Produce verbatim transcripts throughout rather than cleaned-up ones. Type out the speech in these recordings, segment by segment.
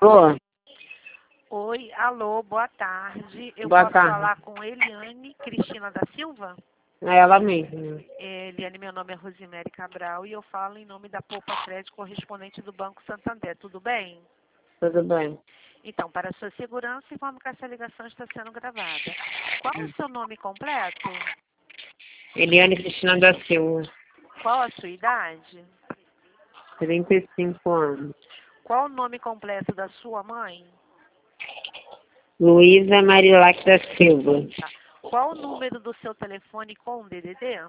Alô? Oi, alô, boa tarde. Eu Boa posso tarde. falar com Eliane Cristina da Silva? É ela mesma. É, Eliane, meu nome é Rosimere Cabral e eu falo em nome da Poupa Crédito correspondente do Banco Santander. Tudo bem? Tudo bem? Então, para a sua segurança, informo que essa ligação está sendo gravada. Qual o seu nome completo? Eliane Cristina da Silva, Qual a sua idade? trinta e cinco anos. Qual o nome completo da sua mãe? Luísa Marilac da Silva. Tá. Qual o número do seu telefone com D D D?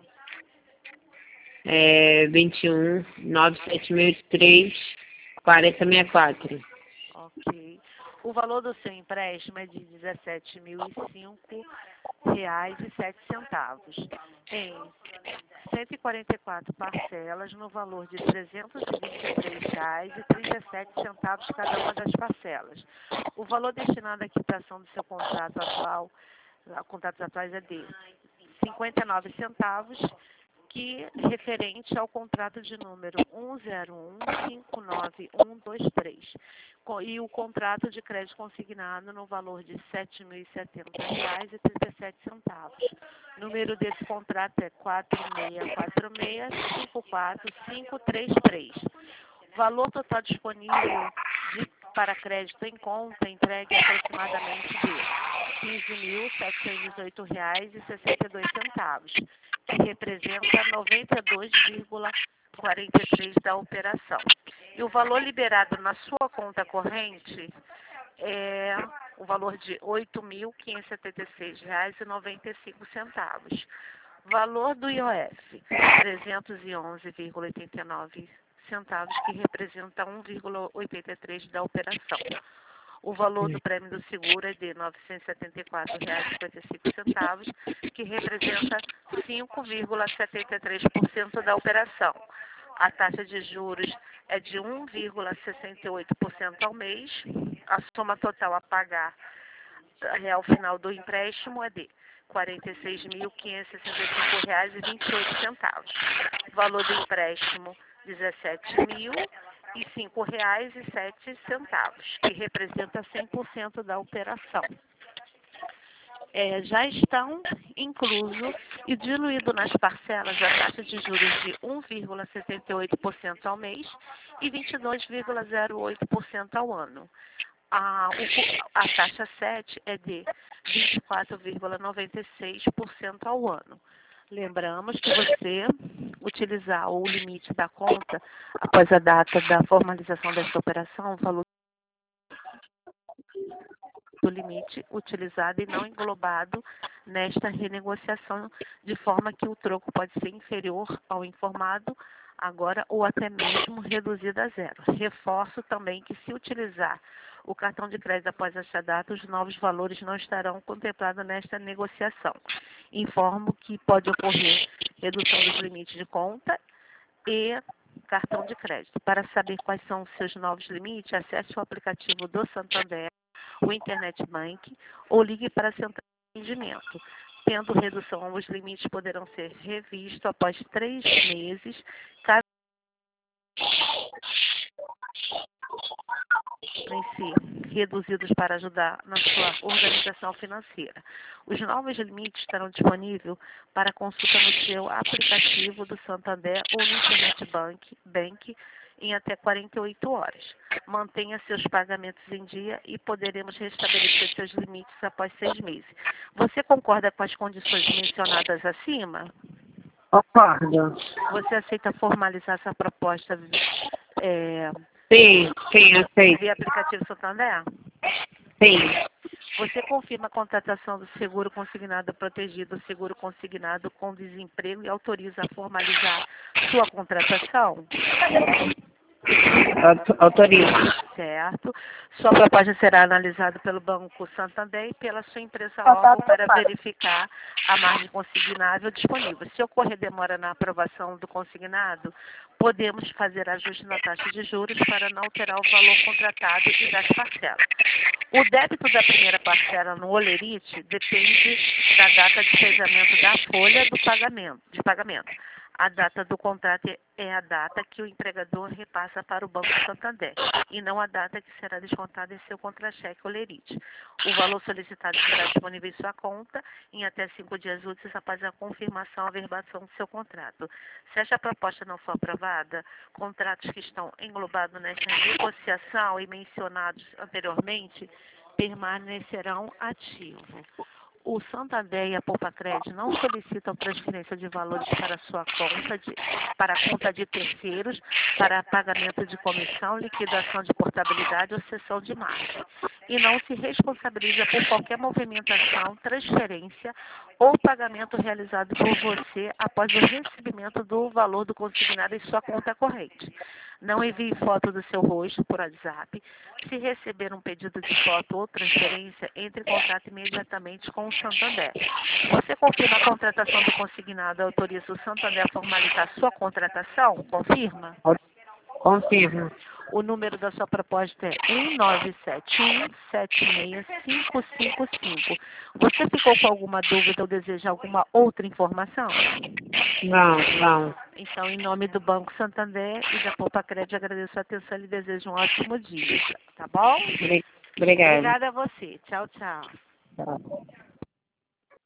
É vinte e um, nove sete seis três, quarenta sessenta e quatro. Ok. O valor do seu empréstimo é de dezessete mil e cinco reais e sete centavos, em cento e quarenta e quatro parcelas no valor de trezentos e vinte e três reais e trinta e sete centavos cada uma das parcelas. O valor destinado à quitação do seu contrato atual, a contratos atuais é de cinquenta e nove centavos, que referente ao contrato de número um zero um cinco nove um dois três, e o contrato de crédito consignado no valor de sete mil e setenta reais e trinta e sete centavos. O número desse contrato é quatro seis quatro seis cinco quatro cinco três três. Valor total disponível de, para crédito em conta entregue é aproximadamente de quinze mil setecentos e dezoito reais e sessenta e dois centavos, que representa noventa e dois vírgula quarenta e três da operação. E o valor liberado na sua conta corrente é o valor de oito mil quinhentos e setenta e seis reais e noventa e cinco centavos. Valor do I O F, trezentos e onze vírgula oitenta e nove centavos, que representa um vírgula oitenta e três da operação. O valor do prêmio do seguro é de novecentos e setenta e quatro reais e cinquenta e cinco centavos, que representa cinco vírgula setenta e três por cento da operação. A taxa de juros é de um vírgula sessenta e oito por cento ao mês. A soma total a pagar ao final do empréstimo é de quarenta e seis mil quinhentos e sessenta e cinco reais e vinte e oito centavos. Valor do empréstimo, dezessete mil e cinco reais e sete centavos, que representa cem por cento da operação. É, já estão incluso e diluído nas parcelas a taxa de juros de um vírgula setenta e oito por cento ao mês e vinte e dois vírgula zero oito por cento ao ano. A, o, a taxa sete é de vinte e quatro vírgula noventa e seis por cento ao ano. Lembramos que você utilizar o limite da conta após a data da formalização desta operação, o valor do limite utilizado e não englobado nesta renegociação, de forma que o troco pode ser inferior ao informado agora ou até mesmo reduzido a zero. Reforço também que, se utilizar o cartão de crédito após esta data, os novos valores não estarão contemplados nesta negociação. Informo que pode ocorrer redução dos limites de conta e cartão de crédito. Para saber quais são os seus novos limites, acesse o aplicativo do Santander, o Internet Bank, ou ligue para a central de atendimento. Tendo redução, os limites poderão ser revistos após três meses, caso em si reduzidos para ajudar na sua organização financeira. Os novos limites estarão disponíveis para consulta no seu aplicativo do Santander ou no Internet Bank, Bank em até quarenta e oito horas. Mantenha seus pagamentos em dia e poderemos restabelecer seus limites após seis meses. Você concorda com as condições mencionadas acima? Concordo. Você aceita formalizar essa proposta é, Sim, sim, eu sei. via aplicativo Santander? Sim. Você confirma a contratação do seguro consignado protegido, seguro consignado com desemprego, e autoriza a formalizar sua contratação? Auto- Autorizo. Certo. Sua proposta será analisada pelo Banco Santander e pela sua empresa órgão para verificar a margem consignável disponível. Se ocorrer demora na aprovação do consignado, podemos fazer ajuste na taxa de juros para não alterar o valor contratado e das parcelas. O débito da primeira parcela no Olerite depende da data de fechamento da folha do pagamento, de pagamento. A data do contrato é a data que o empregador repassa para o Banco Santander e não a data que será descontada em seu contra-cheque ou lerite. O valor solicitado será disponível em sua conta em até cinco dias úteis após a confirmação ou averbação do seu contrato. Se esta proposta não for aprovada, contratos que estão englobados nessa negociação e mencionados anteriormente permanecerão ativos. O Santander e a Poupa-Cred não solicitam transferência de valores para sua conta, de, para a conta de terceiros, para pagamento de comissão, liquidação de portabilidade ou cessão de margem. E não se responsabiliza por qualquer movimentação, transferência ou pagamento realizado por você após o recebimento do valor do consignado em sua conta corrente. Não envie foto do seu rosto por WhatsApp. Se receber um pedido de foto ou transferência, entre em contato imediatamente com o Santander. Você confirma a contratação do consignado e autoriza o Santander a formalizar sua contratação? Confirma? Confirmo. O número da sua proposta é um nove sete um, sete seis cinco cinco cinco. Você ficou com alguma dúvida ou deseja alguma outra informação? Não, não. Então, em nome do Banco Santander e da Poupa-Cred, agradeço a atenção e desejo um ótimo dia. Tá bom? Obrigada. Obrigada a você. Tchau, tchau. Tchau.